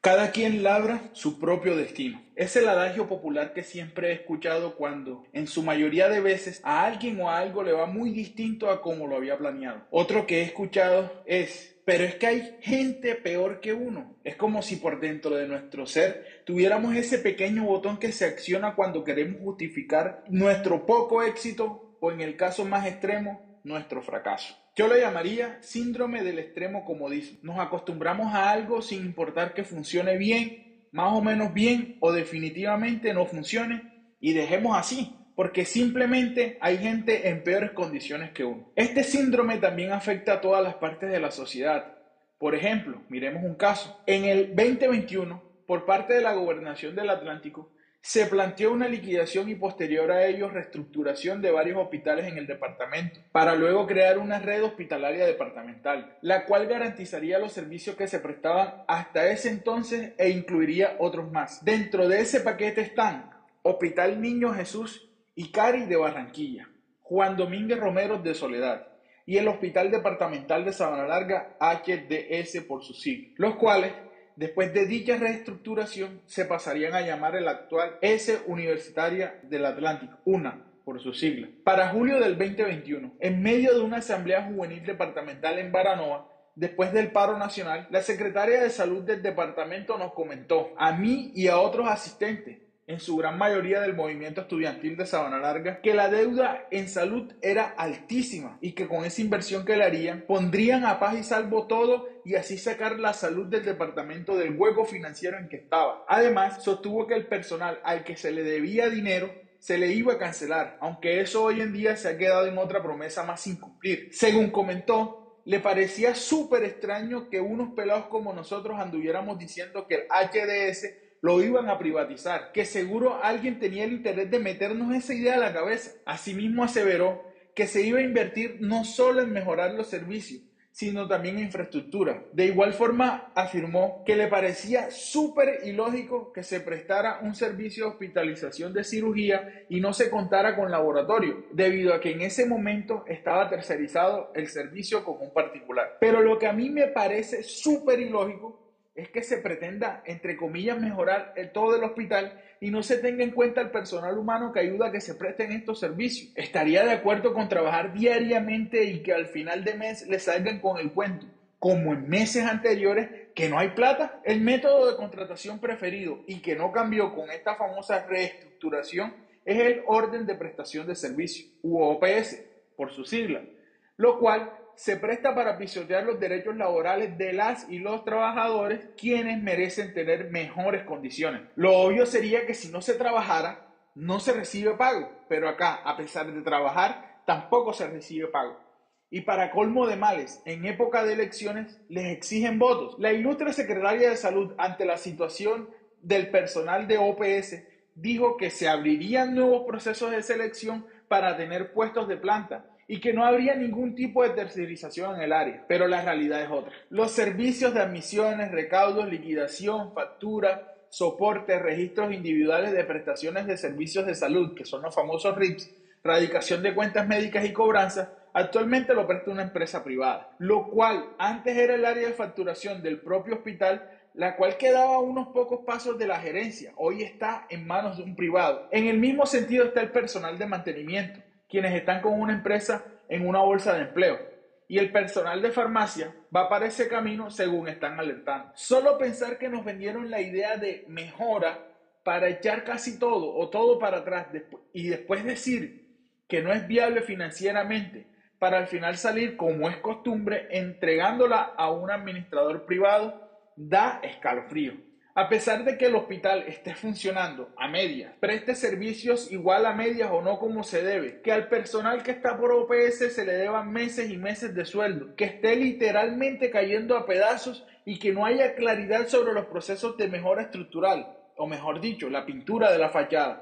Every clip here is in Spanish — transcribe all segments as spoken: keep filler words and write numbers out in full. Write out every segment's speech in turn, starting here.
Cada quien labra su propio destino. Es el adagio popular que siempre he escuchado cuando, en su mayoría de veces, a alguien o a algo le va muy distinto a como lo había planeado. Otro que he escuchado es, pero es que hay gente peor que uno. Es como si por dentro de nuestro ser tuviéramos ese pequeño botón que se acciona cuando queremos justificar nuestro poco éxito o, en el caso más extremo, nuestro fracaso. Yo lo llamaría síndrome del extremo comodismo. Nos acostumbramos a algo sin importar que funcione bien, más o menos bien o definitivamente no funcione y dejemos así, porque simplemente hay gente en peores condiciones que uno. Este síndrome también afecta a todas las partes de la sociedad. Por ejemplo, miremos un caso. En el veinte veintiuno, por parte de la Gobernación del Atlántico, se planteó una liquidación y posterior a ello reestructuración de varios hospitales en el departamento, para luego crear una red hospitalaria departamental, la cual garantizaría los servicios que se prestaban hasta ese entonces e incluiría otros más. Dentro de ese paquete están Hospital Niño Jesús y Cari de Barranquilla, Juan Domínguez Romero de Soledad y el Hospital Departamental de Sabana Larga, H D S por sus siglas, los cuales después de dicha reestructuración se pasarían a llamar el actual S Universitaria del Atlántico, U N A, por sus siglas. Para julio del veinte veintiuno, en medio de una asamblea juvenil departamental en Baranoa, después del paro nacional, la secretaria de salud del departamento nos comentó, a mí y a otros asistentes, en su gran mayoría del movimiento estudiantil de Sabana Larga, que la deuda en salud era altísima y que con esa inversión que le harían, pondrían a paz y salvo todo y así sacar la salud del departamento del hueco financiero en que estaba. Además, sostuvo que el personal al que se le debía dinero se le iba a cancelar, aunque eso hoy en día se ha quedado en otra promesa más sin cumplir. Según comentó, le parecía súper extraño que unos pelados como nosotros anduviéramos diciendo que el H D S lo iban a privatizar, que seguro alguien tenía el interés de meternos esa idea a la cabeza. Asimismo aseveró que se iba a invertir no solo en mejorar los servicios, sino también en infraestructura. De igual forma afirmó que le parecía súper ilógico que se prestara un servicio de hospitalización de cirugía y no se contara con laboratorio, debido a que en ese momento estaba tercerizado el servicio con un particular. Pero lo que a mí me parece súper ilógico es que se pretenda, entre comillas, mejorar el todo el hospital y no se tenga en cuenta el personal humano que ayuda a que se presten estos servicios. Estaría de acuerdo con trabajar diariamente y que al final de mes le salgan con el cuento, como en meses anteriores, que no hay plata. El método de contratación preferido y que no cambió con esta famosa reestructuración es el orden de prestación de servicio, u O P S, por su sigla, lo cual se presta para pisotear los derechos laborales de las y los trabajadores, quienes merecen tener mejores condiciones. Lo obvio sería que si no se trabajara, no se recibe pago, pero acá, a pesar de trabajar, tampoco se recibe pago. Y para colmo de males, en época de elecciones les exigen votos. La ilustre secretaria de Salud, ante la situación del personal de O P S, dijo que se abrirían nuevos procesos de selección para tener puestos de planta y que no habría ningún tipo de tercerización en el área, pero la realidad es otra. Los servicios de admisiones, recaudos, liquidación, factura, soporte, registros individuales de prestaciones de servicios de salud, que son los famosos R I Ps, radicación de cuentas médicas y cobranzas, actualmente lo presta una empresa privada, lo cual antes era el área de facturación del propio hospital, la cual quedaba a unos pocos pasos de la gerencia, hoy está en manos de un privado. En el mismo sentido está el personal de mantenimiento, quienes están con una empresa en una bolsa de empleo. Y el personal de farmacia va para ese camino según están alertando. Solo pensar que nos vendieron la idea de mejora para echar casi todo o todo para atrás y después decir que no es viable financieramente para al final salir, como es costumbre, entregándola a un administrador privado, da escalofrío. A pesar de que el hospital esté funcionando a medias, preste servicios igual a medias o no como se debe, que al personal que está por O P S se le deban meses y meses de sueldo, que esté literalmente cayendo a pedazos y que no haya claridad sobre los procesos de mejora estructural, o mejor dicho, la pintura de la fachada,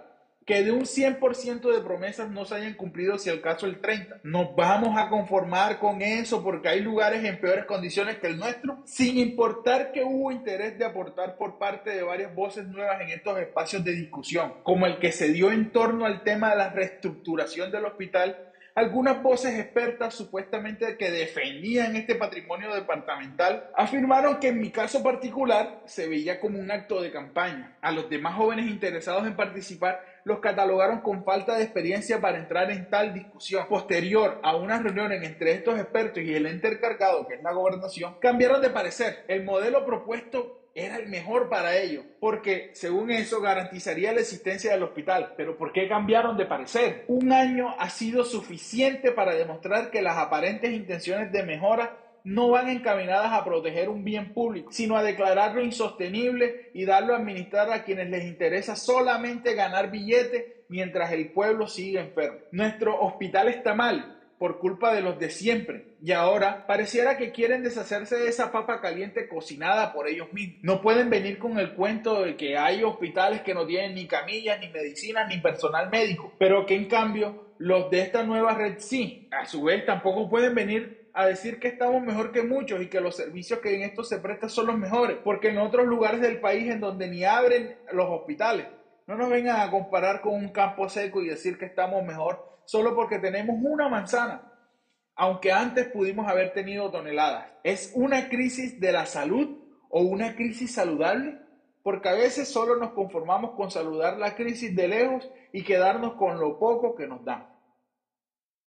que de un cien por ciento de promesas no se hayan cumplido, si al caso el treinta por ciento. ¿Nos vamos a conformar con eso porque hay lugares en peores condiciones que el nuestro? Sin importar que hubo interés de aportar por parte de varias voces nuevas en estos espacios de discusión, como el que se dio en torno al tema de la reestructuración del hospital, algunas voces expertas supuestamente que defendían este patrimonio departamental afirmaron que en mi caso particular se veía como un acto de campaña. A los demás jóvenes interesados en participar los catalogaron con falta de experiencia para entrar en tal discusión. Posterior a una reunión entre estos expertos y el ente encargado, que es la gobernación, cambiaron de parecer. El modelo propuesto era el mejor para ellos, porque según eso garantizaría la existencia del hospital. Pero ¿por qué cambiaron de parecer? Un año ha sido suficiente para demostrar que las aparentes intenciones de mejora no van encaminadas a proteger un bien público, sino a declararlo insostenible y darlo a administrar a quienes les interesa solamente ganar billetes mientras el pueblo sigue enfermo. Nuestro hospital está mal por culpa de los de siempre, y ahora pareciera que quieren deshacerse de esa papa caliente cocinada por ellos mismos. No pueden venir con el cuento de que hay hospitales que no tienen ni camillas, ni medicinas, ni personal médico, pero que en cambio los de esta nueva red sí. A su vez tampoco pueden venir a decir que estamos mejor que muchos y que los servicios que en esto se prestan son los mejores, porque en otros lugares del país en donde ni abren los hospitales, no nos vengan a comparar con un campo seco y decir que estamos mejor solo porque tenemos una manzana, aunque antes pudimos haber tenido toneladas. ¿Es una crisis de la salud o una crisis saludable? Porque a veces solo nos conformamos con saludar la crisis de lejos y quedarnos con lo poco que nos dan.